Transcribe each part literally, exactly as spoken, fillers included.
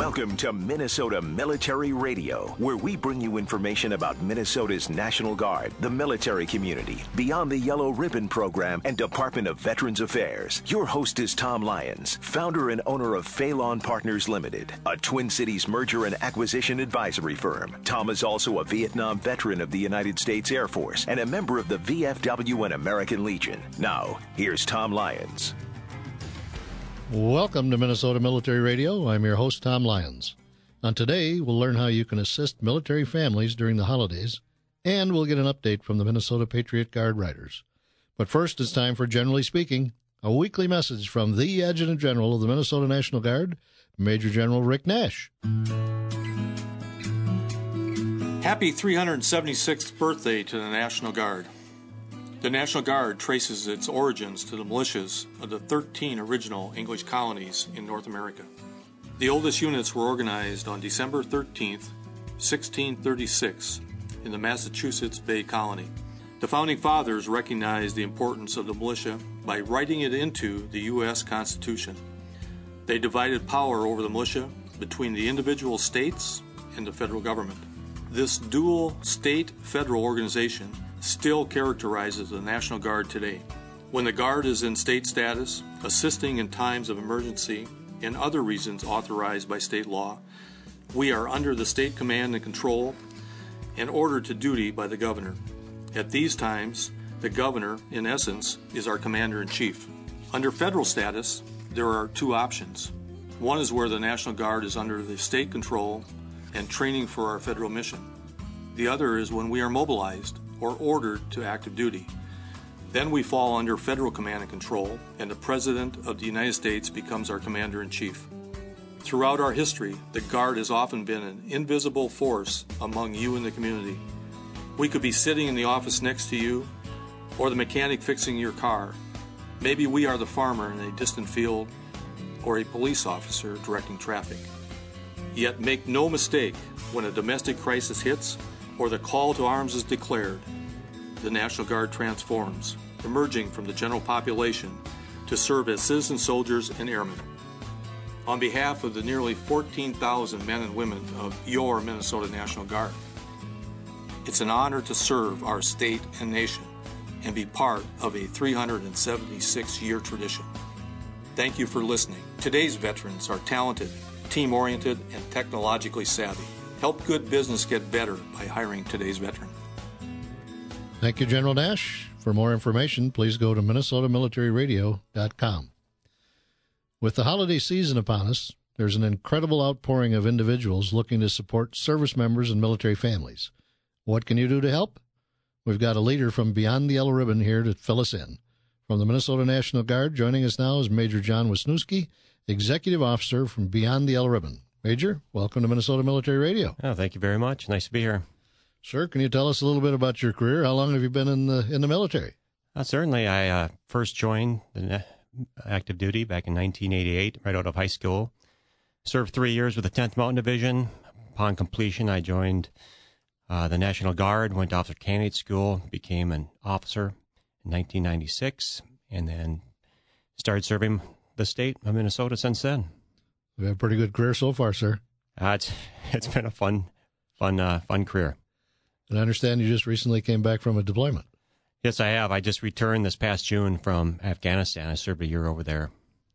Welcome to Minnesota Military Radio, where we bring you information about Minnesota's National Guard, the military community, Beyond the Yellow Ribbon program, and Department of Veterans Affairs. Your host is Tom Lyons, founder and owner of Phelan Partners Limited, a Twin Cities merger and acquisition advisory firm. Tom is also a Vietnam veteran of the United States Air Force and a member of the V F W and American Legion. Now, here's Tom Lyons. Welcome to Minnesota Military Radio. I'm your host, Tom Lyons. On today, we'll learn how you can assist military families during the holidays, and we'll get an update from the Minnesota Patriot Guard Riders. But first, it's time for Generally Speaking, a weekly message from the Adjutant General of the Minnesota National Guard, Major General Rick Nash. Happy three hundred seventy-sixth birthday to the National Guard. The National Guard traces its origins to the militias of the thirteen original English colonies in North America. The oldest units were organized on December thirteenth, sixteen thirty-six, in the Massachusetts Bay Colony. The Founding Fathers recognized the importance of the militia by writing it into the U S Constitution. They divided power over the militia between the individual states and the federal government. This dual state-federal organization still characterizes the National Guard today. When the Guard is in state status, assisting in times of emergency and other reasons authorized by state law, we are under the state command and control and ordered to duty by the governor. At these times, the governor, in essence, is our commander-in-chief. Under federal status, there are two options. One is where the National Guard is under the state control and training for our federal mission. The other is when we are mobilized or ordered to active duty. Then we fall under federal command and control, and the President of the United States becomes our Commander-in-Chief. Throughout our history, the Guard has often been an invisible force among you in the community. We could be sitting in the office next to you, or the mechanic fixing your car. Maybe we are the farmer in a distant field, or a police officer directing traffic. Yet make no mistake, when a domestic crisis hits, or the call to arms is declared, the National Guard transforms, emerging from the general population to serve as citizen soldiers and airmen. On behalf of the nearly fourteen thousand men and women of your Minnesota National Guard, it's an honor to serve our state and nation and be part of a three hundred seventy-six year tradition. Thank you for listening. Today's veterans are talented, team-oriented, and technologically savvy. Help good business get better by hiring today's veteran. Thank you, General Nash. For more information, please go to minnesota military radio dot com. With the holiday season upon us, there's an incredible outpouring of individuals looking to support service members and military families. What can you do to help? We've got a leader from Beyond the Yellow Ribbon here to fill us in. From the Minnesota National Guard, joining us now is Major John Wisniewski, Executive Officer from Beyond the Yellow Ribbon. Major, welcome to Minnesota Military Radio. Oh, thank you very much. Nice to be here. Sir, can you tell us a little bit about your career? How long have you been in the in the military? Uh, certainly. I uh, first joined the active duty back in nineteen eighty-eight, right out of high school. Served three years with the tenth Mountain Division. Upon completion, I joined uh, the National Guard, went to Officer Candidate School, became an officer in nineteen ninety-six, and then started serving the state of Minnesota since then. You have a pretty good career so far, sir. Uh, it's it's been a fun, fun, uh, fun career. And I understand you just recently came back from a deployment. Yes, I have. I just returned this past June from Afghanistan. I served a year over there.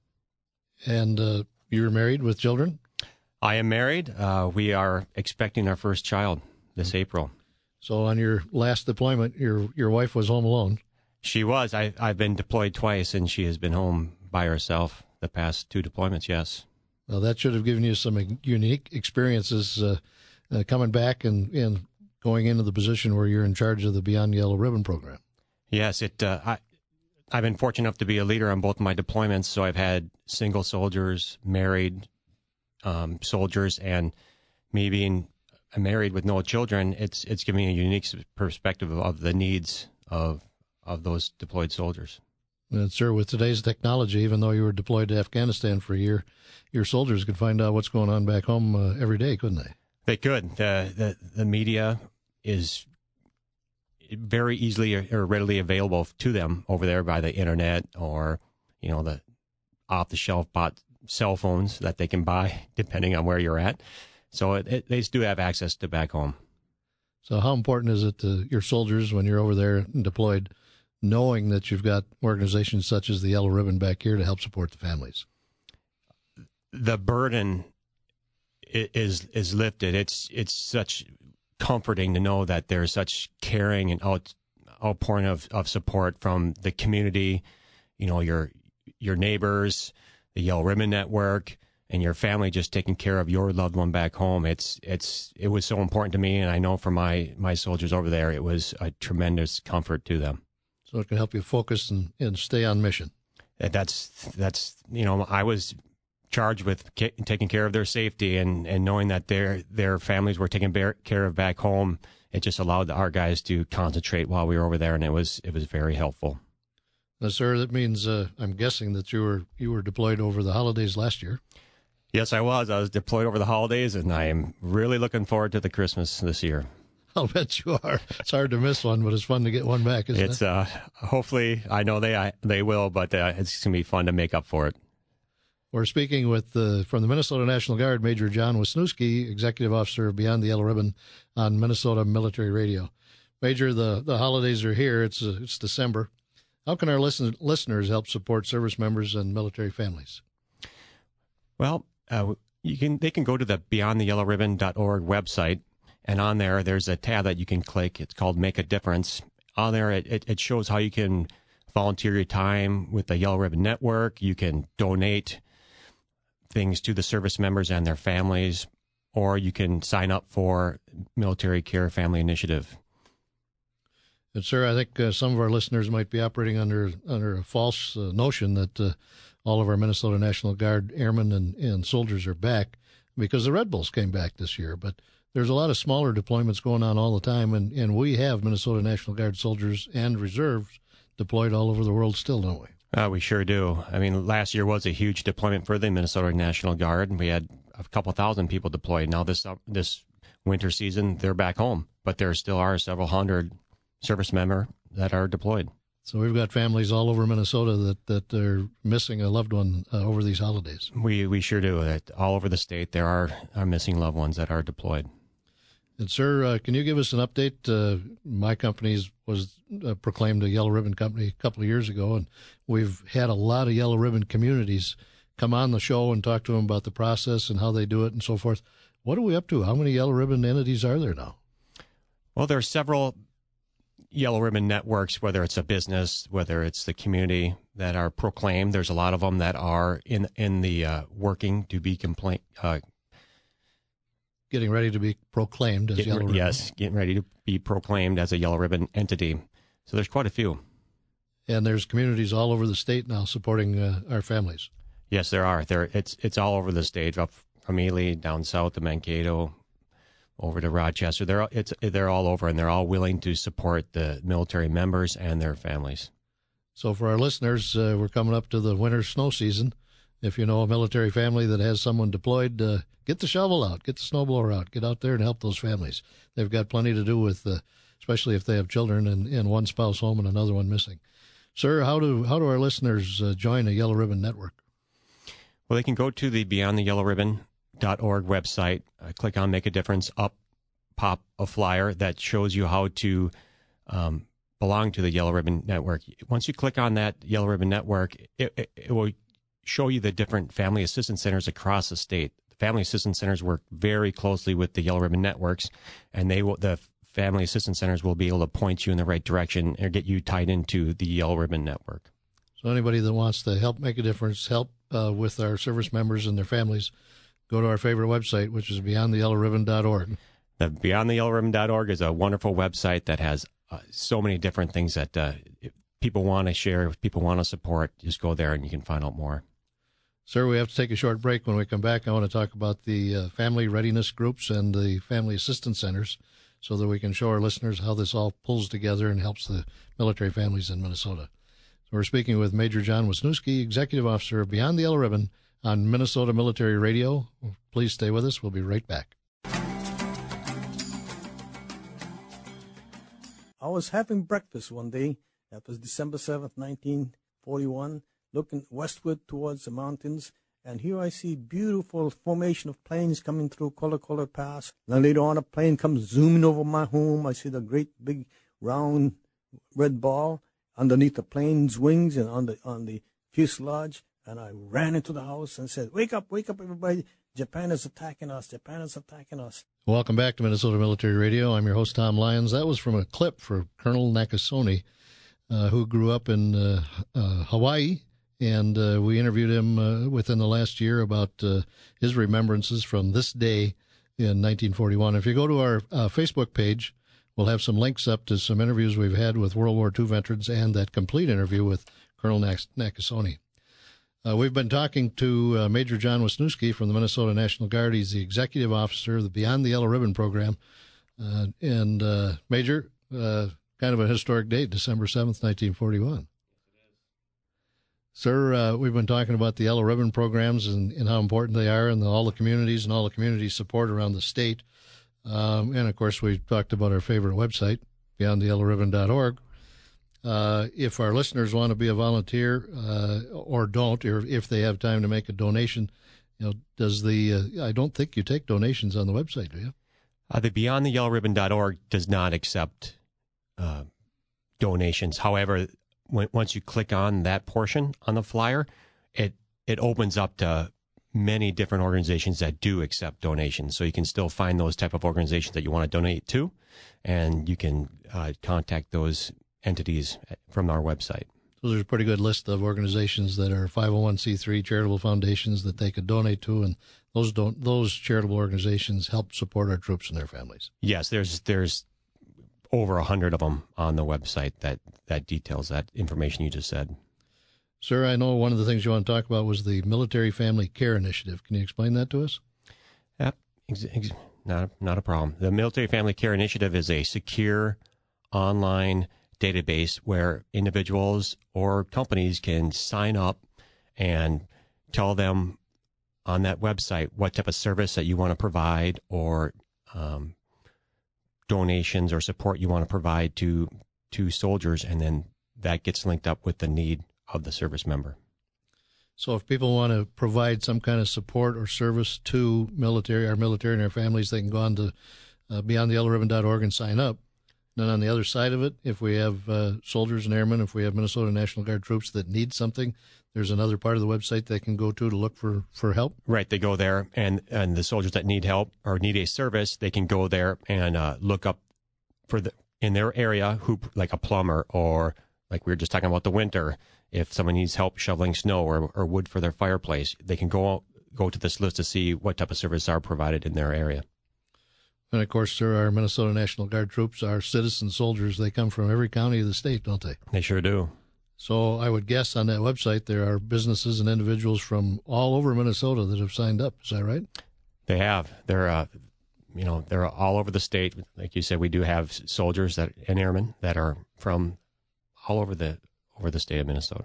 And uh, you're married with children? I am married. Uh, we are expecting our first child this mm-hmm. April. So on your last deployment, your your wife was home alone. She was. I, I've been deployed twice, and she has been home by herself the past two deployments, yes. Well, that should have given you some unique experiences uh, uh, coming back and, and going into the position where you're in charge of the Beyond Yellow Ribbon program. Yes, it. Uh, I, I've been fortunate enough to be a leader on both my deployments, so I've had single soldiers, married um, soldiers, and me being married with no children, it's it's giving me a unique perspective of, of the needs of of those deployed soldiers. And sir, with today's technology, even though you were deployed to Afghanistan for a year, your soldiers could find out what's going on back home uh, every day, couldn't they? They could. The, the the media is very easily or readily available to them over there by the internet or, you know, the off-the-shelf bought cell phones that they can buy depending on where you're at. So it, it, they do have access to back home. So how important is it to your soldiers when you're over there and deployed, knowing that you've got organizations such as the Yellow Ribbon back here to help support the families? The burden is is lifted. It's it's such comforting to know that there's such caring and out, outpouring of, of support from the community, you know, your your neighbors, the Yellow Ribbon Network, and your family just taking care of your loved one back home. It's it's it was so important to me, and I know for my my soldiers over there, it was a tremendous comfort to them. So it can help you focus and, and stay on mission. That's that's you know I was charged with ca- taking care of their safety, and, and knowing that their their families were taken bear, care of back home. It just allowed our guys to concentrate while we were over there, and it was it was very helpful. Now, sir, that means uh, I'm guessing that you were you were deployed over the holidays last year. Yes, I was. I was deployed over the holidays, and I am really looking forward to the Christmas this year. I'll bet you are. It's hard to miss one, but it's fun to get one back, isn't it's, it? Uh, hopefully, I know they I, they will, but uh, it's going to be fun to make up for it. We're speaking with uh, from the Minnesota National Guard, Major John Wisniewski, Executive Officer of Beyond the Yellow Ribbon on Minnesota Military Radio. Major, the, the holidays are here. It's uh, it's December. How can our listen, listeners help support service members and military families? Well, uh, you can they can go to the beyond the yellow ribbon dot org website, and on there, there's a tab that you can click. It's called Make a Difference. On there, it, it, it shows how you can volunteer your time with the Yellow Ribbon Network. You can donate things to the service members and their families, or you can sign up for Military Care Family Initiative. And, sir, I think uh, some of our listeners might be operating under under a false uh, notion that uh, all of our Minnesota National Guard airmen and, and soldiers are back because the Red Bulls came back this year. But there's a lot of smaller deployments going on all the time, and, and we have Minnesota National Guard soldiers and reserves deployed all over the world still, don't we? Uh, we sure do. I mean, last year was a huge deployment for the Minnesota National Guard, and we had a couple thousand people deployed. Now this uh, this winter season, they're back home, but there still are several hundred service members that are deployed. So we've got families all over Minnesota that, that are missing a loved one uh, over these holidays. We we sure do. That all over the state, there are, are missing loved ones that are deployed. And, sir, uh, can you give us an update? Uh, my company was uh, proclaimed a Yellow Ribbon company a couple of years ago, and we've had a lot of Yellow Ribbon communities come on the show and talk to them about the process and how they do it and so forth. What are we up to? How many Yellow Ribbon entities are there now? Well, there are several Yellow Ribbon networks, whether it's a business, whether it's the community, that are proclaimed. There's a lot of them that are in in the uh, working to be complaint. Uh, Getting ready to be proclaimed as getting, Yellow Ribbon. Yes, getting ready to be proclaimed as a Yellow Ribbon entity. So there's quite a few. And there's communities all over the state now supporting uh, our families. Yes, there are. There, it's it's all over the state, up from Ely down south to Mankato, over to Rochester. They're it's they're all over, and they're all willing to support the military members and their families. So for our listeners, uh, we're coming up to the winter snow season. If you know a military family that has someone deployed, uh, get the shovel out, get the snowblower out, get out there and help those families. They've got plenty to do with, uh, especially if they have children and, and one spouse home and another one missing. Sir, how do how do our listeners uh, join a Yellow Ribbon network? Well, they can go to the beyond the yellow ribbon dot org website, uh, click on Make a Difference, up pop a flyer that shows you how to um, belong to the Yellow Ribbon Network. Once you click on that Yellow Ribbon Network, it, it, it will show you the different family assistance centers across the state. The family assistance centers work very closely with the Yellow Ribbon Networks, and they will, the family assistance centers will be able to point you in the right direction or get you tied into the Yellow Ribbon Network. So anybody that wants to help make a difference, help uh, with our service members and their families, go to our favorite website, which is beyond the yellow ribbon dot org. The beyond the yellow ribbon dot org is a wonderful website that has uh, so many different things that uh, people want to share, people want to support. Just go there and you can find out more. Sir, we have to take a short break. When we come back, I want to talk about the uh, family readiness groups and the family assistance centers so that we can show our listeners how this all pulls together and helps the military families in Minnesota. So we're speaking with Major John Wisniewski, Executive Officer of Beyond the Yellow Ribbon on Minnesota Military Radio. Please stay with us. We'll be right back. I was having breakfast one day. That was December seventh, nineteen forty-one, looking westward towards the mountains, And here I see beautiful formation of planes coming through Color Color Pass. Then later on, a plane comes zooming over my home. I see the great big round red ball underneath the plane's wings and on the on the fuselage. And I ran into the house and said, "Wake up, wake up, everybody! Japan is attacking us. Japan is attacking us." Welcome back to Minnesota Military Radio. I'm your host, Tom Lyons. That was from a clip for Colonel Nakasone, uh, who grew up in uh, uh, Hawaii. And uh, we interviewed him uh, within the last year about uh, his remembrances from this day in nineteen forty-one. If you go to our uh, Facebook page, we'll have some links up to some interviews we've had with World War Two veterans and that complete interview with Colonel Nakasone. Uh, we've been talking to uh, Major John Wisniewski from the Minnesota National Guard. He's the executive officer of the Beyond the Yellow Ribbon program. Uh, and, uh, Major, uh, kind of a historic date, December seventh, nineteen forty-one. Sir, uh, we've been talking about the Yellow Ribbon programs and, and how important they are and the, all the communities and all the community support around the state. Um, and, of course, we talked about our favorite website, beyond the yellow ribbon dot org. Uh, if our listeners want to be a volunteer uh, or don't, or if they have time to make a donation, you know, does the uh, I don't think you take donations on the website, do you? Uh, the beyond the yellow ribbon dot org does not accept uh, donations. However, when, once you click on that portion on the flyer, it it opens up to many different organizations that do accept donations. So you can still find those type of organizations that you want to donate to, and you can uh, contact those entities from our website. So there's a pretty good list of organizations that are five oh one c three charitable foundations that they could donate to, and those don't those charitable organizations help support our troops and their families. Yes, there's there's over a hundred of them on the website that, that details that information you just said. Sir, I know one of the things you want to talk about was the Military Family Care Initiative. Can you explain that to us? Yep, ex- ex- not, not a problem. The Military Family Care Initiative is a secure online database where individuals or companies can sign up and tell them on that website what type of service that you want to provide or um, donations or support you want to provide to to soldiers, and then that gets linked up with the need of the service member. So if people want to provide some kind of support or service to military, our military and our families, they can go on to uh, beyond the yellow ribbon dot org and sign up. Then on the other side of it, if we have uh, soldiers and airmen, if we have Minnesota National Guard troops that need something, there's another part of the website they can go to to look for, for help. Right. They go there, and, and the soldiers that need help or need a service, they can go there and uh, look up for the in their area, who like a plumber, or like we were just talking about the winter, if someone needs help shoveling snow or, or wood for their fireplace, they can go go to this list to see what type of services are provided in their area. And, of course, there are Minnesota National Guard troops, our citizen soldiers. They come from every county of the state, don't they? They sure do. So I would guess on that website there are businesses and individuals from all over Minnesota that have signed up. Is that right? They have. They're, uh, you know, they're all over the state. Like you said, we do have soldiers that and airmen that are from all over the over the state of Minnesota.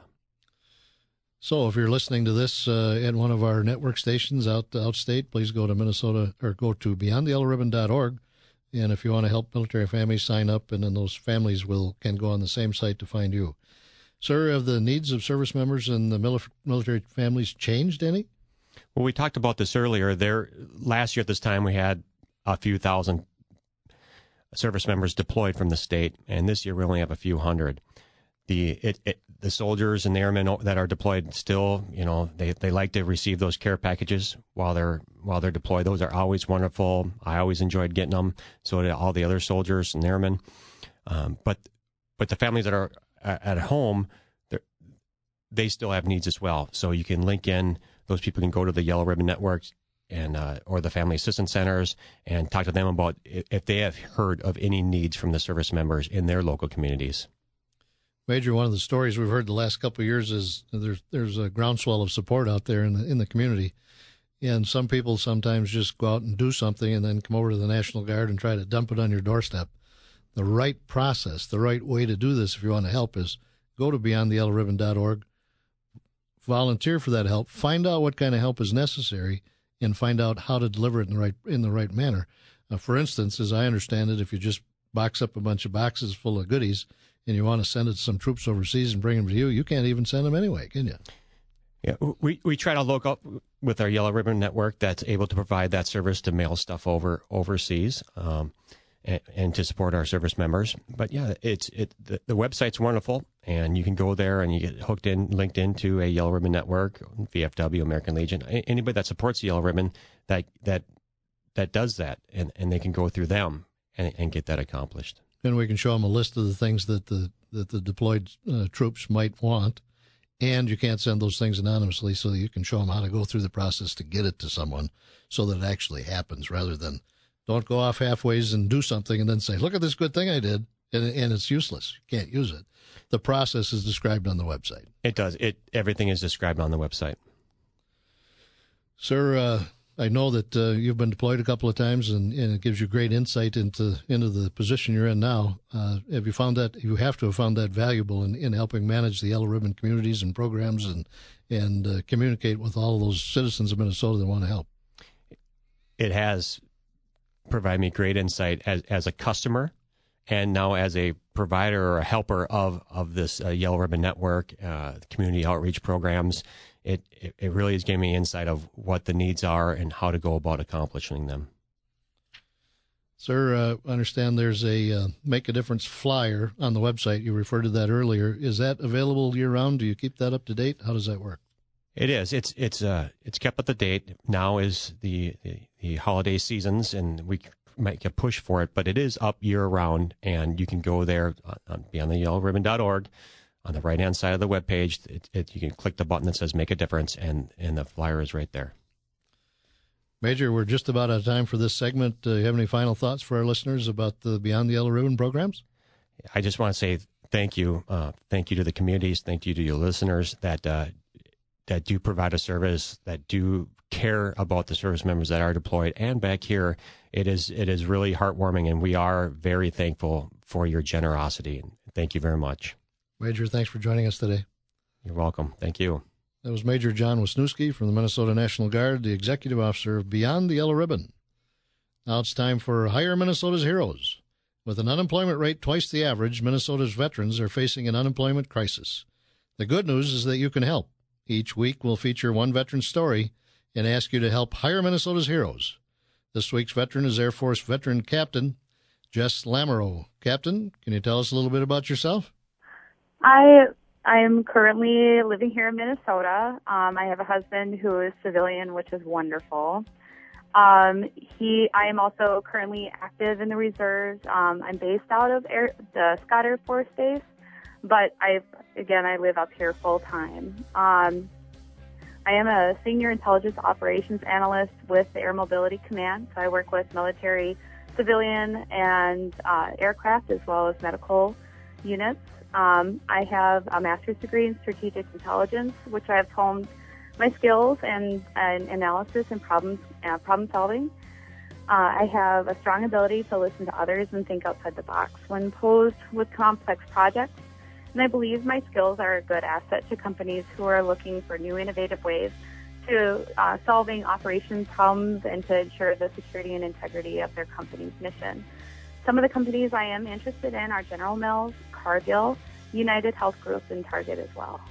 So if you're listening to this uh, at one of our network stations out outstate, please go to Minnesota or go to beyond the yellow ribbon dot org. And if you want to help military families, sign up, and then those families will can go on the same site to find you. Sir, have the needs of service members and the mili- military families changed any? Well, we talked about this earlier. There, last year at this time, we had a few thousand service members deployed from the state, and this year we only have a few hundred. The it, it, the soldiers and the airmen that are deployed still, you know, they, they like to receive those care packages while they're while they're deployed. Those are always wonderful. I always enjoyed getting them. So did all the other soldiers and airmen. Um, but but the families that are at home, they still have needs as well. So you can link in. Those people can go to the Yellow Ribbon Networks and uh, or the Family Assistance Centers and talk to them about if they have heard of any needs from the service members in their local communities. Major, one of the stories we've heard the last couple of years is there's there's a groundswell of support out there in the in the community, and some people sometimes just go out and do something and then come over to the National Guard and try to dump it on your doorstep. The right process, the right way to do this, if you want to help, is go to beyond the yellow ribbon dot org, volunteer for that help, find out what kind of help is necessary, and find out how to deliver it in the right in the right manner. Uh, for instance, as I understand it, if you just box up a bunch of boxes full of goodies and you want to send it to some troops overseas and bring them to you, you can't even send them anyway, can you? Yeah, we, we try to look up with our Yellow Ribbon Network that's able to provide that service to mail stuff over overseas um, and, and to support our service members. But yeah, it's it the, the website's wonderful, and you can go there and you get hooked in, linked into a Yellow Ribbon Network, V F W, American Legion, anybody that supports Yellow Ribbon that that that does that, and, and they can go through them and, and get that accomplished. And we can show them a list of the things that the that the deployed uh, troops might want. And you can't send those things anonymously, so you can show them how to go through the process to get it to someone so that it actually happens, rather than don't go off halfways and do something and then say, look at this good thing I did, and, and it's useless. You can't use it. The process is described on the website. It does. It Everything is described on the website. Sir, uh, I know that uh, you've been deployed a couple of times, and, and it gives you great insight into into the position you're in now. Uh, have you found that you have to have found that valuable in, in helping manage the Yellow Ribbon communities and programs and and uh, communicate with all of those citizens of Minnesota that want to help? It has provided me great insight as as a customer, and now as a provider or a helper of of this uh, Yellow Ribbon Network, uh, community outreach programs. It, it it really has given me insight of what the needs are and how to go about accomplishing them. Sir, uh, I understand there's a uh, Make a Difference flyer on the website. You referred to that earlier. Is that available year-round? Do you keep that up to date? How does that work? It is. It's it's uh it's kept up to date. Now is the, the, the holiday seasons, and we make a push for it, but it is up year-round, and you can go there on beyond the yellow ribbon dot org. On the right-hand side of the webpage, it, it, you can click the button that says Make a Difference, and, and the flyer is right there. Major, we're just about out of time for this segment. Uh, you have any final thoughts for our listeners about the Beyond the Yellow Ribbon programs? I just want to say thank you. Uh, thank you to the communities. Thank you to your listeners that uh, that do provide a service, that do care about the service members that are deployed. And back here, it is it is really heartwarming, and we are very thankful for your generosity. Thank you very much. Major, thanks for joining us today. You're welcome. Thank you. That was Major John Wisniewski from the Minnesota National Guard, the Executive Officer of Beyond the Yellow Ribbon. Now it's time for Hire Minnesota's Heroes. With an unemployment rate twice the average, Minnesota's veterans are facing an unemployment crisis. The good news is that you can help. Each week we'll feature one veteran's story and ask you to help hire Minnesota's heroes. This week's veteran is Air Force veteran Captain Jess Lamoureux. Captain, can you tell us a little bit about yourself? I I am currently living here in Minnesota. Um, I have a husband who is civilian, which is wonderful. Um, he, I am also currently active in the reserves. Um, I'm based out of Air, the Scott Air Force Base, but I, again, I live up here full time. Um, I am a senior intelligence operations analyst with the Air Mobility Command, so I work with military, civilian, and uh, aircraft as well as medical units. Um, I have a master's degree in strategic intelligence, which I have honed my skills and, and analysis and problem, uh, problem solving. Uh, I have a strong ability to listen to others and think outside the box when posed with complex projects. And I believe my skills are a good asset to companies who are looking for new innovative ways to uh, solving operations problems and to ensure the security and integrity of their company's mission. Some of the companies I am interested in are General Mills, Cargill, United Health Group, and Target as well.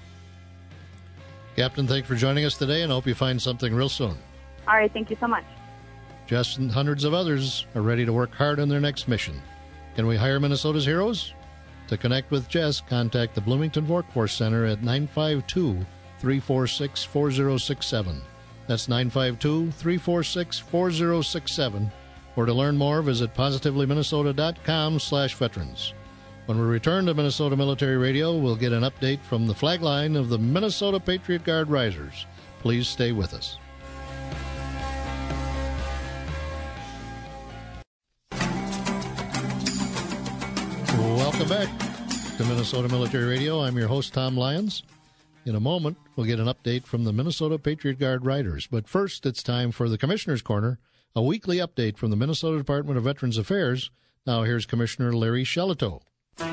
Captain, thanks for joining us today, and I hope you find something real soon. All right, thank you so much. Jess and hundreds of others are ready to work hard on their next mission. Can we hire Minnesota's heroes? To connect with Jess, contact the Bloomington Workforce Center at nine five two, three four six, four zero six seven. That's nine five two, three four six, four zero six seven. Or to learn more, visit positively minnesota dot com slash veterans. When we return to Minnesota Military Radio, we'll get an update from the flag line of the Minnesota Patriot Guard Risers. Please stay with us. Welcome back to Minnesota Military Radio. I'm your host, Tom Lyons. In a moment, we'll get an update from the Minnesota Patriot Guard Riders. But first, it's time for the Commissioner's Corner, a weekly update from the Minnesota Department of Veterans Affairs. Now here's Commissioner Larry Shelito.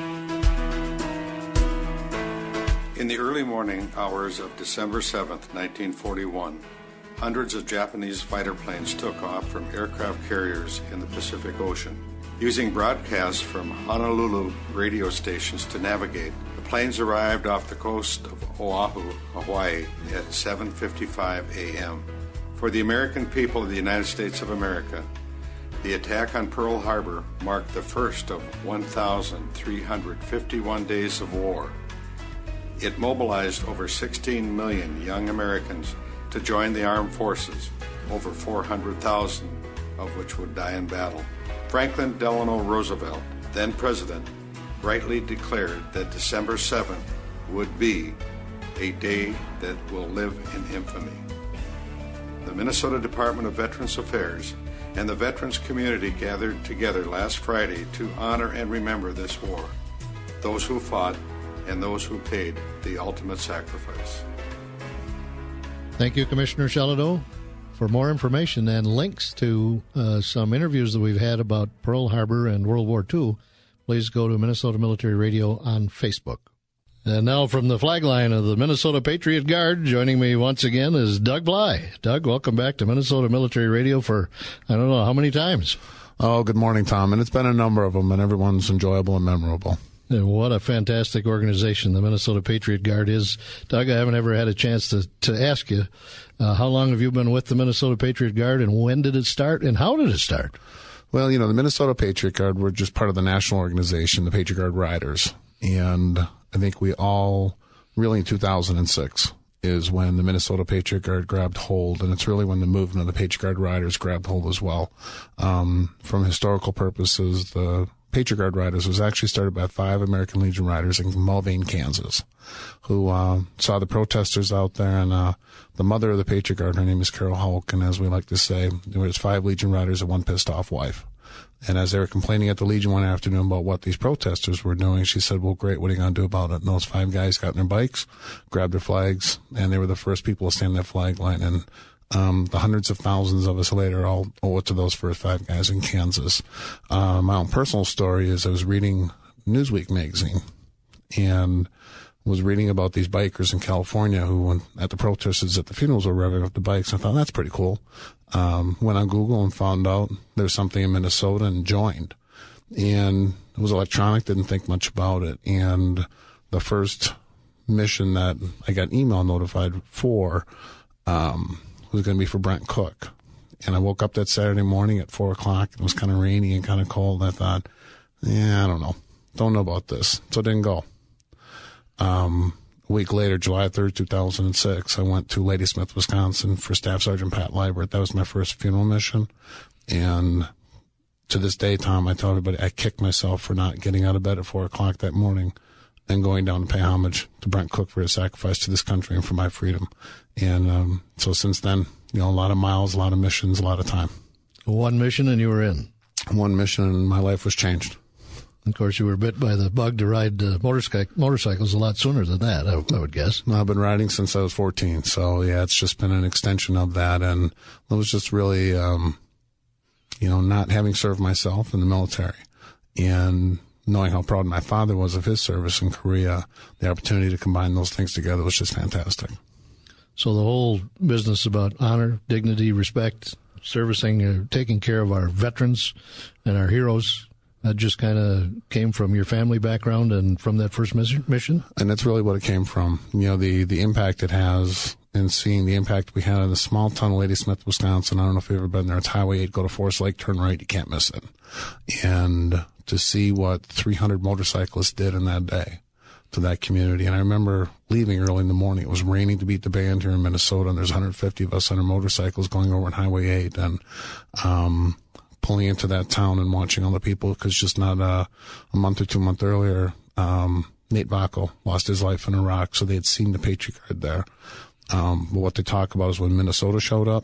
In the early morning hours of December seventh, nineteen forty-one, hundreds of Japanese fighter planes took off from aircraft carriers in the Pacific Ocean. Using broadcasts from Honolulu radio stations to navigate, the planes arrived off the coast of Oahu, Hawaii at seven fifty-five a.m. For the American people of the United States of America, the attack on Pearl Harbor marked the first of one thousand three hundred fifty-one days of war. It mobilized over sixteen million young Americans to join the armed forces, over four hundred thousand of which would die in battle. Franklin Delano Roosevelt, then president, rightly declared that December seventh would be a day that will live in infamy. The Minnesota Department of Veterans Affairs and the veterans community gathered together last Friday to honor and remember this war, those who fought and those who paid the ultimate sacrifice. Thank you, Commissioner Shelado. For more information and links to uh, some interviews that we've had about Pearl Harbor and World War Two, please go to Minnesota Military Radio on Facebook. And now from the flag line of the Minnesota Patriot Guard, joining me once again is Doug Bly. Doug, welcome back to Minnesota Military Radio for, I don't know, how many times? Oh, good morning, Tom. And it's been a number of them, and everyone's enjoyable and memorable. And what a fantastic organization the Minnesota Patriot Guard is. Doug, I haven't ever had a chance to, to ask you, uh, how long have you been with the Minnesota Patriot Guard, and when did it start, and how did it start? Well, you know, the Minnesota Patriot Guard, we're just part of the national organization, the Patriot Guard Riders. And I think we all, really in two thousand six, is when the Minnesota Patriot Guard grabbed hold, and it's really when the movement of the Patriot Guard Riders grabbed hold as well. Um, from historical purposes, the Patriot Guard Riders was actually started by five American Legion Riders in Mulvane, Kansas, who uh, saw the protesters out there, and uh, the mother of the Patriot Guard, her name is Carol Hulk, and as we like to say, there was five Legion Riders and one pissed-off wife. And as they were complaining at the Legion one afternoon about what these protesters were doing, she said, well, great, what are you going to do about it? And those five guys got on their bikes, grabbed their flags, and they were the first people to stand in that flag line. And um, the hundreds of thousands of us later all owe it to those first five guys in Kansas. Uh, my own personal story is I was reading Newsweek magazine and was reading about these bikers in California who, when, at the protesters at the funerals, were revving up the bikes. I thought, that's pretty cool. Um, went on Google and found out there's something in Minnesota and joined. And it was electronic, didn't think much about it. And the first mission that I got email notified for um, was going to be for Brent Cook. And I woke up that Saturday morning at four o'clock. It was kind of rainy and kind of cold. I thought, yeah, I don't know. Don't know about this. So I didn't go. Um, a week later, July third, two thousand six, I went to Ladysmith, Wisconsin for Staff Sergeant Pat Liebert. That was my first funeral mission. And to this day, Tom, I tell everybody I kicked myself for not getting out of bed at four o'clock that morning and going down to pay homage to Brent Cook for his sacrifice to this country and for my freedom. And um, so since then, you know, a lot of miles, a lot of missions, a lot of time. One mission and you were in. One mission and my life was changed. Of course, you were bit by the bug to ride uh, motorcyc- motorcycles a lot sooner than that, I, I would guess. I've been riding since I was fourteen. So, yeah, it's just been an extension of that. And it was just really, um, you know, not having served myself in the military and knowing how proud my father was of his service in Korea, the opportunity to combine those things together was just fantastic. So the whole business about honor, dignity, respect, servicing, uh, taking care of our veterans and our heroes, that just kind of came from your family background and from that first mission? And that's really what it came from. You know, the, the impact it has and seeing the impact we had in a small town of Ladysmith, Wisconsin. I don't know if you've ever been there. It's Highway eight, go to Forest Lake, turn right, you can't miss it. And to see what three hundred motorcyclists did in that day to that community. And I remember leaving early in the morning. It was raining to beat the band here in Minnesota, and there's one hundred fifty of us on our motorcycles going over on Highway eight. And, um, pulling into that town and watching all the people, because just not uh, a month or two months earlier, um, Nate Bacco lost his life in Iraq, so they had seen the Patriot Guard there. Um, but what they talk about is when Minnesota showed up,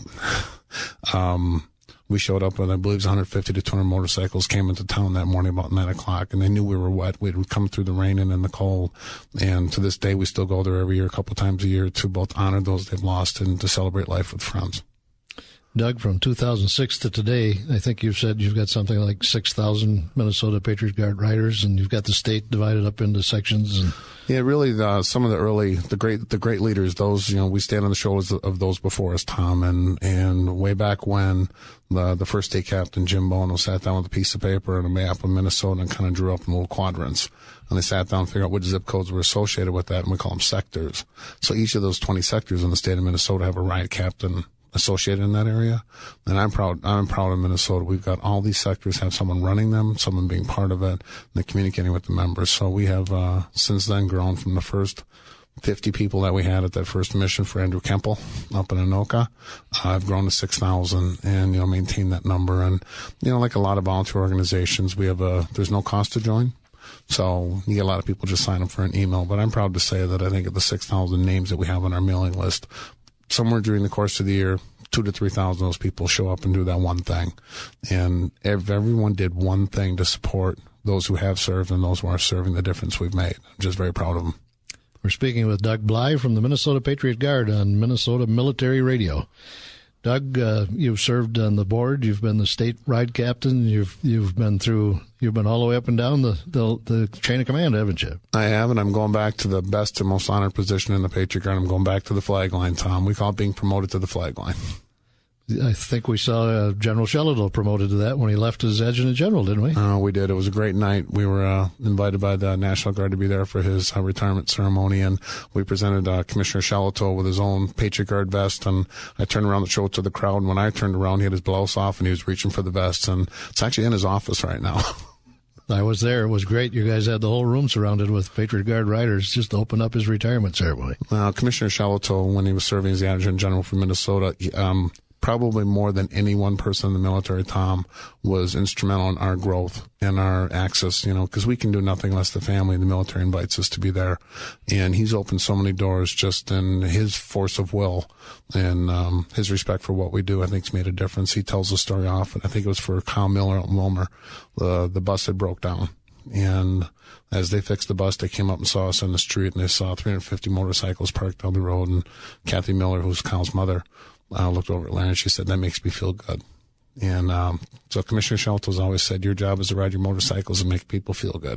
um, we showed up and I believe it was one hundred fifty to two hundred motorcycles came into town that morning about nine o'clock, and they knew we were wet. We'd come through the rain and in the cold, and to this day we still go there every year, a couple times a year, to both honor those they've lost and to celebrate life with friends. Doug, from two thousand six to today, I think you've said you've got something like six thousand Minnesota Patriot Guard riders, and you've got the state divided up into sections. And yeah, really, uh, some of the early, the great, the great leaders, those, you know, we stand on the shoulders of those before us, Tom, and, and way back when the, the first state captain, Jim Bono, sat down with a piece of paper and a map of Minnesota and kind of drew up in little quadrants. And they sat down and figured out which zip codes were associated with that, and we call them sectors. So each of those twenty sectors in the state of Minnesota have a riot captain associated in that area. And I'm proud, I'm proud of Minnesota. We've got all these sectors have someone running them, someone being part of it, and they're communicating with the members. So we have, uh, since then grown from the first fifty people that we had at that first mission for Andrew Kemple up in Anoka. Uh, I've grown to six thousand and, you know, maintain that number. And, you know, like a lot of volunteer organizations, we have a, there's no cost to join. So you get a lot of people just sign up for an email, but I'm proud to say that I think of the six thousand names that we have on our mailing list, somewhere during the course of the year, two to three thousand of those people show up and do that one thing. And if everyone did one thing to support those who have served and those who are serving, the difference we've made. I'm just very proud of them. We're speaking with Doug Bly from the Minnesota Patriot Guard on Minnesota Military Radio. Doug, uh, you've served on the board. You've been the state ride captain. You've you've been through. You've been all the way up and down the, the the chain of command, haven't you? I have, and I'm going back to the best and most honored position in the Patriot Guard. I'm going back to the flag line, Tom. We call it being promoted to the flag line. I think we saw uh, General Shelito promoted to that when he left as adjutant general, didn't we? Oh, uh, we did. It was a great night. We were uh, invited by the National Guard to be there for his uh, retirement ceremony, and we presented uh, Commissioner Shelito with his own Patriot Guard vest, and I turned around to show it to the crowd, and when I turned around, he had his blouse off, and he was reaching for the vest, and it's actually in his office right now. I was there. It was great. You guys had the whole room surrounded with Patriot Guard riders just to open up his retirement ceremony. Uh, Commissioner Shelito, when he was serving as the Adjutant General for Minnesota, he, um, probably more than any one person in the military, Tom, was instrumental in our growth and our access, you know, because we can do nothing unless the family and the military invites us to be there. And he's opened so many doors just in his force of will and um, his respect for what we do. I think it's made a difference. He tells the story often. I think it was for Kyle Miller at Wilmer. The, the bus had broke down. And as they fixed the bus, they came up and saw us on the street, and they saw three hundred fifty motorcycles parked down the road. And Kathy Miller, who's Kyle's mother, uh, looked over at Larry, and she said, "That makes me feel good." And um, so Commissioner Shelito's always said, your job is to ride your motorcycles and make people feel good.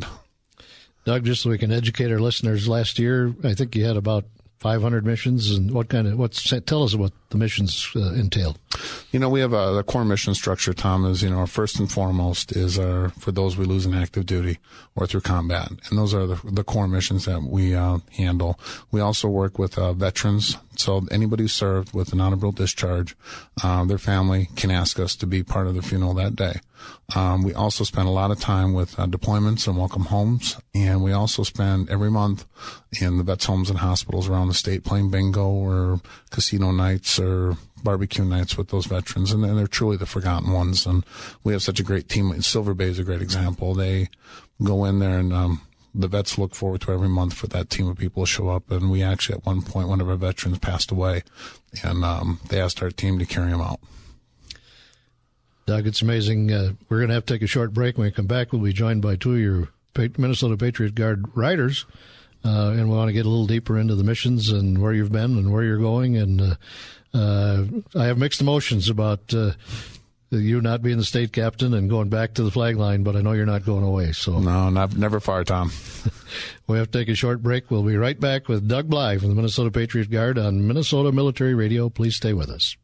Doug, just so we can educate our listeners, last year I think you had about five hundred missions, and what kind of, what's, tell us what the missions uh, entail. You know, we have a, the core mission structure, Tom, is, you know, our first and foremost is our, for those we lose in active duty or through combat. And those are the, the core missions that we uh, handle. We also work with uh, veterans. So anybody who served with an honorable discharge, uh, their family can ask us to be part of the funeral that day. Um, we also spend a lot of time with uh, deployments and welcome homes, and we also spend every month in the vets' homes and hospitals around the state playing bingo or casino nights or barbecue nights with those veterans, and they're truly the forgotten ones. And we have such a great team. Silver Bay is a great example. They go in there, and um, the vets look forward to every month for that team of people to show up. And we actually, at one point, one of our veterans passed away, and um, they asked our team to carry him out. Doug, it's amazing. Uh, we're going to have to take a short break. When we come back, we'll be joined by two of your Minnesota Patriot Guard riders, uh, and we want to get a little deeper into the missions and where you've been and where you're going. And uh, uh, I have mixed emotions about uh, you not being the state captain and going back to the flag line, but I know you're not going away. So no, not never far, Tom. We have to take a short break. We'll be right back with Doug Bly from the Minnesota Patriot Guard on Minnesota Military Radio. Please stay with us.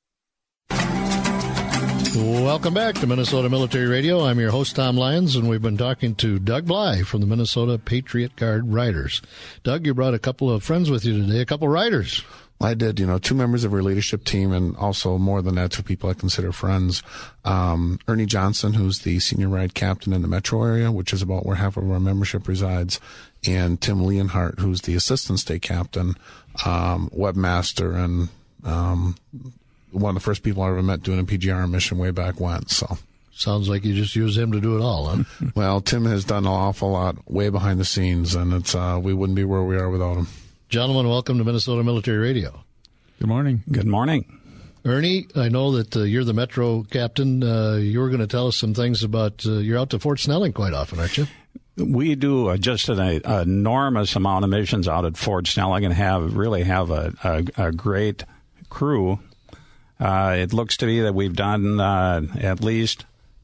Welcome back to Minnesota Military Radio. I'm your host, Tom Lyons, and we've been talking to Doug Bly from the Minnesota Patriot Guard Riders. Doug, you brought a couple of friends with you today, a couple of riders. I did, you know, two members of our leadership team, and also more than that, two people I consider friends. Um, Ernie Johnson, who's the senior ride captain in the metro area, which is about where half of our membership resides, and Tim Leonhardt, who's the assistant state captain, um, webmaster, and um one of the first people I ever met doing a P G R mission way back when. So sounds like you just use him to do it all, huh? Well, Tim has done an awful lot way behind the scenes, and it's uh, we wouldn't be where we are without him. Gentlemen, welcome to Minnesota Military Radio. Good morning. Good morning. Ernie, I know that uh, you're the Metro captain. Uh, you were going to tell us some things about, uh, you're out to Fort Snelling quite often, aren't you? We do uh, just an a, enormous amount of missions out at Fort Snelling and have really have a, a, a great crew. Uh, it looks to me that we've done uh, at least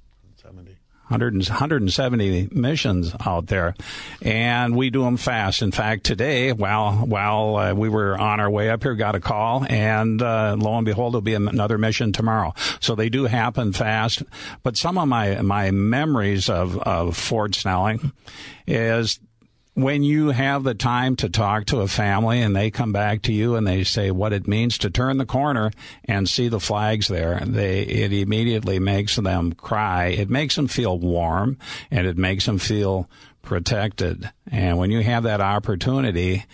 one hundred, one hundred seventy missions out there, and we do them fast. In fact, today, while while uh, we were on our way up here, got a call, and uh, lo and behold, there'll be another mission tomorrow. So they do happen fast. But some of my my memories of of Fort Snelling is when you have the time to talk to a family and they come back to you and they say what it means to turn the corner and see the flags there, they it immediately makes them cry. It makes them feel warm, and it makes them feel protected. And when you have that opportunity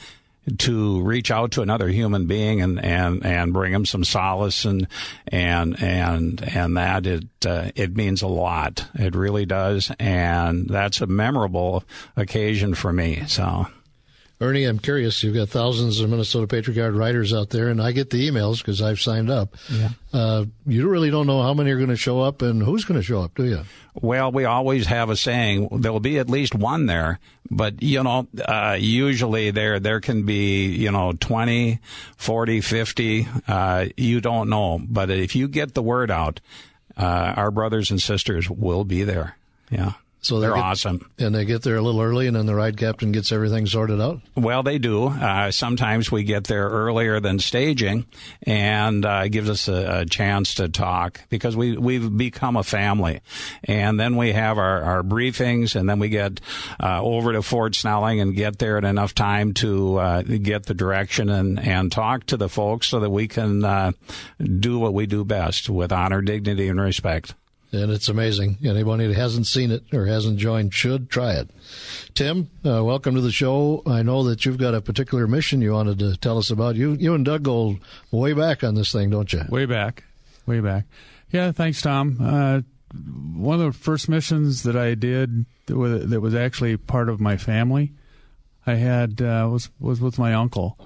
to reach out to another human being and, and, and bring them some solace and and and and that it uh, it means a lot. It really does, and that's a memorable occasion for me. So, Ernie, I'm curious. You've got thousands of Minnesota Patriot Guard riders out there, and I get the emails because I've signed up. Yeah. Uh, you really don't know how many are going to show up and who's going to show up, do you? Well, we always have a saying, there'll be at least one there, but, you know, uh, usually there, there can be, you know, twenty, forty, fifty, uh, you don't know. But if you get the word out, uh, our brothers and sisters will be there. Yeah. So they're they get, awesome. And they get there a little early, and then the ride captain gets everything sorted out? Well, they do. Uh, sometimes we get there earlier than staging, and uh, it gives us a, a chance to talk because we, we've become a family. And then we have our, our briefings, and then we get uh, over to Fort Snelling and get there in enough time to uh, get the direction and, and talk to the folks so that we can uh, do what we do best with honor, dignity, and respect. And it's amazing. Anybody that hasn't seen it or hasn't joined should try it. Tim, uh, welcome to the show. I know that you've got a particular mission you wanted to tell us about. You you and Doug go way back on this thing, don't you? Way back. Way back. Yeah, thanks, Tom. Uh, one of the first missions that I did that was, that was actually part of my family, I had uh, was was with my uncle.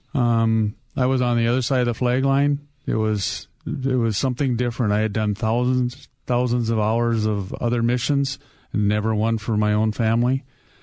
Um, I was on the other side of the flag line. It was it was something different. I had done thousands thousands of hours of other missions, and never one for my own family.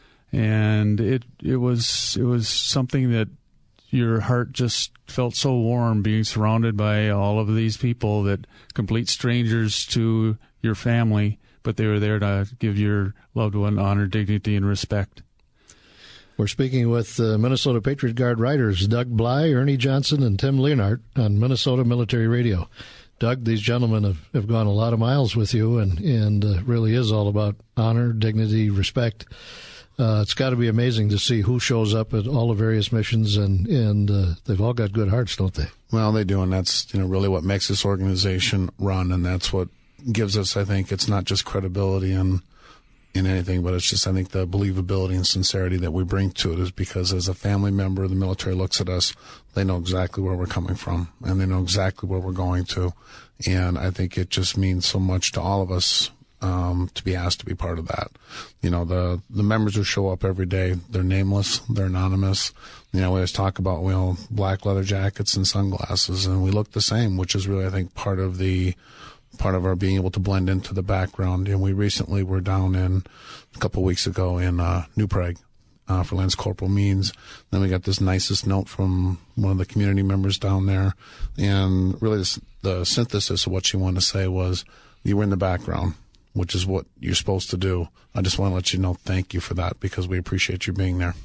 And it it was it was something that your heart just felt so warm, being surrounded by all of these people, that complete strangers to your family, but they were there to give your loved one honor, dignity, and respect. We're speaking with uh, Minnesota Patriot Guard riders Doug Bly, Ernie Johnson, and Tim Leonhardt on Minnesota Military Radio. Doug, these gentlemen have, have gone a lot of miles with you, and, and uh, really is all about honor, dignity, respect. Uh, it's got to be amazing to see who shows up at all the various missions, and, and uh, they've all got good hearts, don't they? Well, they do, and that's, you know, really what makes this organization run, and that's what gives us, I think, it's not just credibility and in anything, but it's just, I think, the believability and sincerity that we bring to it is because as a family member, the military looks at us, they know exactly where we're coming from, and they know exactly where we're going to. And I think it just means so much to all of us um, to be asked to be part of that. You know, the, the members who show up every day, they're nameless, they're anonymous. You know, we always talk about, you know, black leather jackets and sunglasses, and we look the same, which is really, I think, part of the part of our being able to blend into the background. And we recently were down in, a couple of weeks ago in uh, New Prague uh, for Lance Corporal Means. Then we got this nicest note from one of the community members down there. And really this, the synthesis of what she wanted to say was, you were in the background, which is what you're supposed to do. I just want to let you know thank you for that because we appreciate you being there.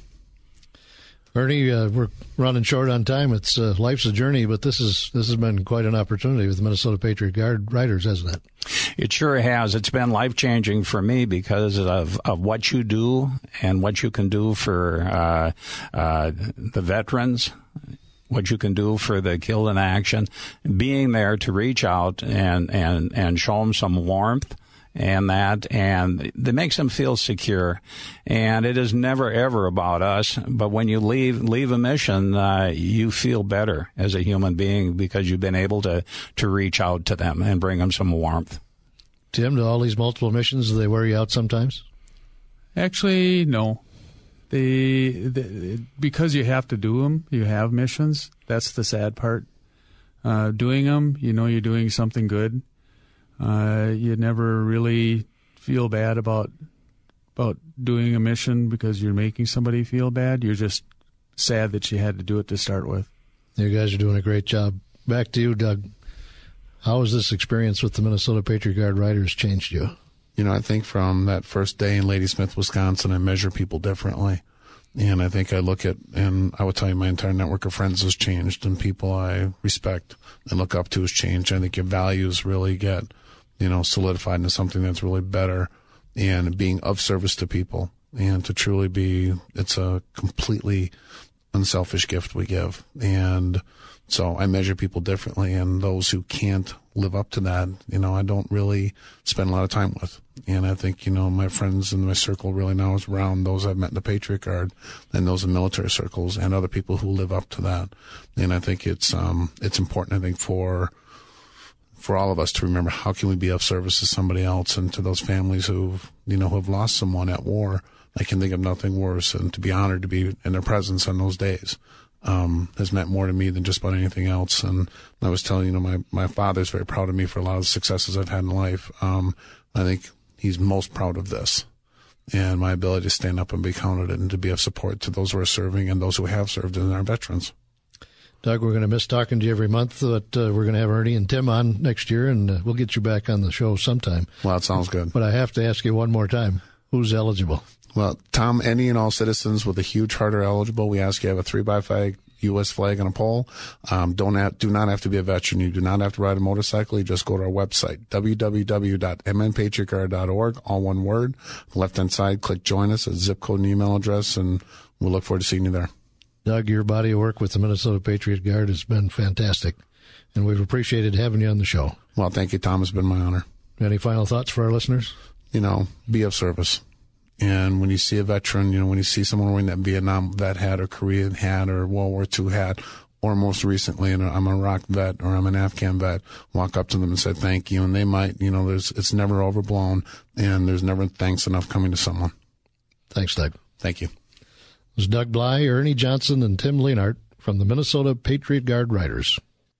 Ernie, uh, we're running short on time. It's uh, life's a journey, but this is this has been quite an opportunity with the Minnesota Patriot Guard riders, hasn't it? It sure has. It's been life-changing for me because of, of what you do and what you can do for uh, uh, the veterans, what you can do for the killed in action, being there to reach out and, and, and show them some warmth and that, and it makes them feel secure. And it is never, ever about us. But when you leave leave a mission, uh, you feel better as a human being because you've been able to, to reach out to them and bring them some warmth. Tim, do all these multiple missions, do they wear you out sometimes? Actually, no. They, they because you have to do them, you have missions. That's the sad part. Uh, doing them, you know you're doing something good. Uh, you never really feel bad about about doing a mission because you're making somebody feel bad. You're just sad that you had to do it to start with. You guys are doing a great job. Back to you, Doug. How has this experience with the Minnesota Patriot Guard Riders changed you? You know, I think from that first day in Ladysmith, Wisconsin, I measure people differently. And I think I look at, and I would tell you my entire network of friends has changed, and people I respect and look up to has changed. I think your values really get, you know, solidified into something that's really better, and being of service to people, and to truly be, it's a completely unselfish gift we give. And so I measure people differently, and those who can't live up to that, you know, I don't really spend a lot of time with. And I think, you know, my friends in my circle really now is around those I've met in the Patriot Guard, and those in military circles, and other people who live up to that. And I think it's um it's important, I think, for for all of us to remember, how can we be of service to somebody else, and to those families who've, you know, who have lost someone at war. I can think of nothing worse, and to be honored to be in their presence on those days um has meant more to me than just about anything else. And I was telling you know my my father's very proud of me for a lot of the successes I've had in life. um I think he's most proud of this, and my ability to stand up and be counted, and to be of support to those who are serving and those who have served, and our veterans. Doug, we're going to miss talking to you every month, but uh, we're going to have Ernie and Tim on next year, and uh, we'll get you back on the show sometime. Well, that sounds good. But I have to ask you one more time, who's eligible? Well, Tom, any and all citizens with a huge heart are eligible. We ask you to have a three by five U S flag on a pole. Um, don't have, do not have to be a veteran. You do not have to ride a motorcycle. You just go to our website, w w w dot m n patriot guard dot org, all one word. Left-hand side, click join us, a zip code and email address, and we'll look forward to seeing you there. Doug, your body of work with the Minnesota Patriot Guard has been fantastic, and we've appreciated having you on the show. Well, thank you, Tom. It's been my honor. Any final thoughts for our listeners? You know, be of service. And when you see a veteran, you know, when you see someone wearing that Vietnam vet hat or Korean hat or World War Two hat, or most recently, you know, I'm a Iraq vet or I'm an Afghan vet, walk up to them and say thank you. And they might, you know, there's, it's never overblown, and there's never thanks enough coming to someone. Thanks, Doug. Thank you. It was Doug Bly, Ernie Johnson, and Tim Leonhardt from the Minnesota Patriot Guard Riders.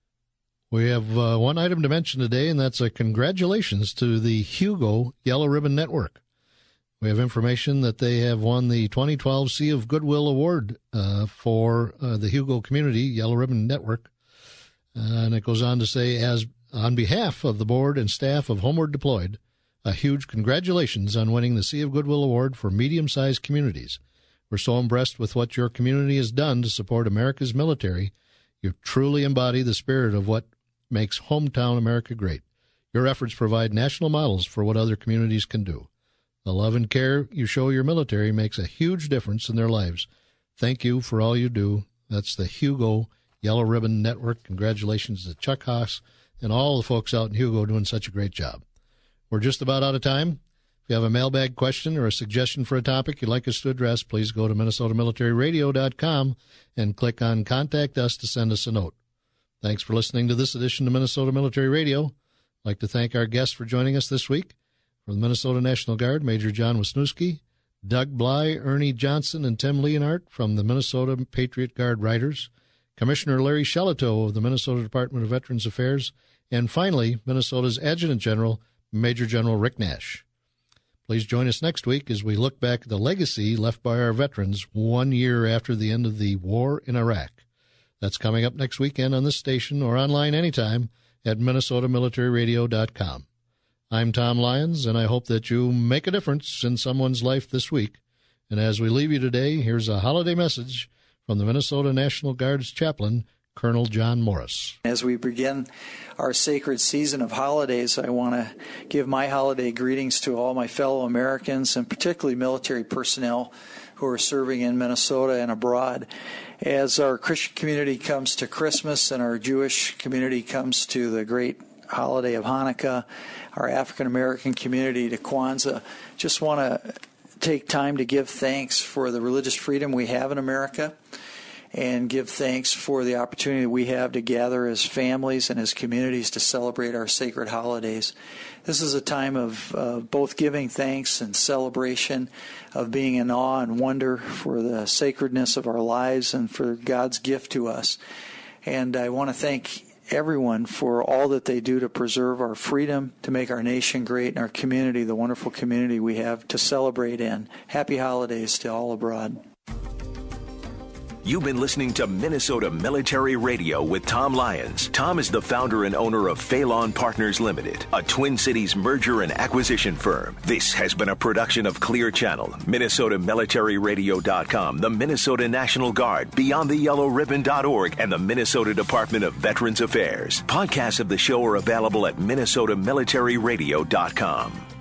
We have uh, one item to mention today, and that's a congratulations to the Hugo Yellow Ribbon Network. We have information that they have won the twenty twelve Sea of Goodwill Award uh, for uh, the Hugo Community Yellow Ribbon Network. Uh, and it goes on to say, as on behalf of the board and staff of Homeward Deployed, a huge congratulations on winning the Sea of Goodwill Award for medium-sized communities. We're so impressed with what your community has done to support America's military. You truly embody the spirit of what makes hometown America great. Your efforts provide national models for what other communities can do. The love and care you show your military makes a huge difference in their lives. Thank you for all you do. That's the Hugo Yellow Ribbon Network. Congratulations to Chuck Haas and all the folks out in Hugo doing such a great job. We're just about out of time. If you have a mailbag question or a suggestion for a topic you'd like us to address, please go to minnesota military radio dot com and click on Contact Us to send us a note. Thanks for listening to this edition of Minnesota Military Radio. I'd like to thank our guests for joining us this week. From the Minnesota National Guard, Major John Wisniewski, Doug Bly, Ernie Johnson, and Tim Leonhardt from the Minnesota Patriot Guard Riders, Commissioner Larry Shelito of the Minnesota Department of Veterans Affairs, and finally, Minnesota's Adjutant General, Major General Rick Nash. Please join us next week as we look back at the legacy left by our veterans one year after the end of the war in Iraq. That's coming up next weekend on this station or online anytime at minnesota military radio dot com. I'm Tom Lyons, and I hope that you make a difference in someone's life this week. And as we leave you today, here's a holiday message from the Minnesota National Guard's chaplain, Colonel John Morris. As we begin our sacred season of holidays, I want to give my holiday greetings to all my fellow Americans, and particularly military personnel who are serving in Minnesota and abroad. As our Christian community comes to Christmas and our Jewish community comes to the great holiday of Hanukkah, our African American community to Kwanzaa, just want to take time to give thanks for the religious freedom we have in America, and give thanks for the opportunity we have to gather as families and as communities to celebrate our sacred holidays. This is a time of uh, both giving thanks and celebration, of being in awe and wonder for the sacredness of our lives and for God's gift to us. And I want to thank everyone for all that they do to preserve our freedom, to make our nation great, and our community, the wonderful community we have to celebrate in. Happy holidays to all abroad. You've been listening to Minnesota Military Radio with Tom Lyons. Tom is the founder and owner of Phelan Partners Limited, a Twin Cities merger and acquisition firm. This has been a production of Clear Channel, Minnesota Military Radio dot com, the Minnesota National Guard, Beyond the Yellow Ribbon dot org, and the Minnesota Department of Veterans Affairs. Podcasts of the show are available at Minnesota Military Radio dot com.